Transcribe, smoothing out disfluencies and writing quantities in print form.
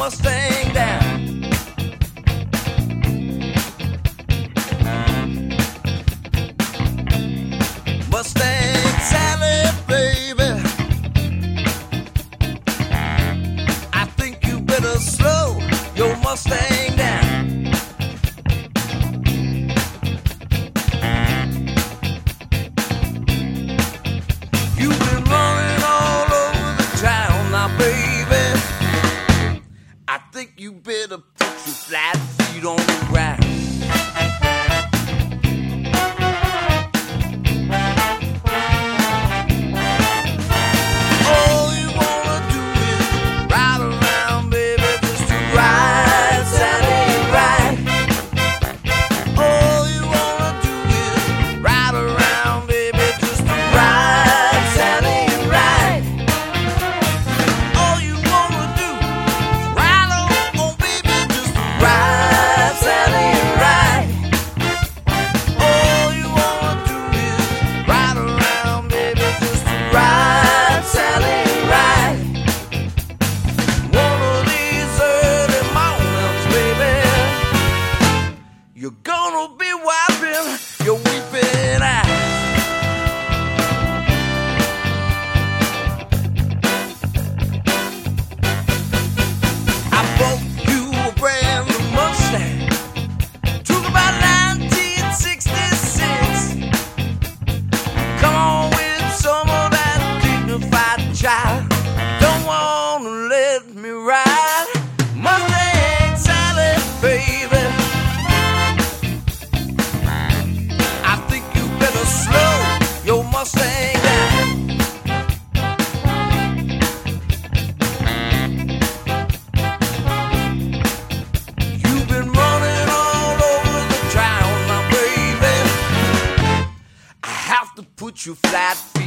Mustang down. Mustang Sally, baby, I think you better slow your Mustang down. You've been running all over the town now, baby. I think you better put your flat feet on the ground. You're gonna be wiping your weeping eyes. I bought you a brand new Mustang. Took about 1966. Come on with some of that dignified child. Don't wanna let me ride. Mustang Sally, baby, Mustang down. You've been running all over the town now, baby. I have to put your flat feet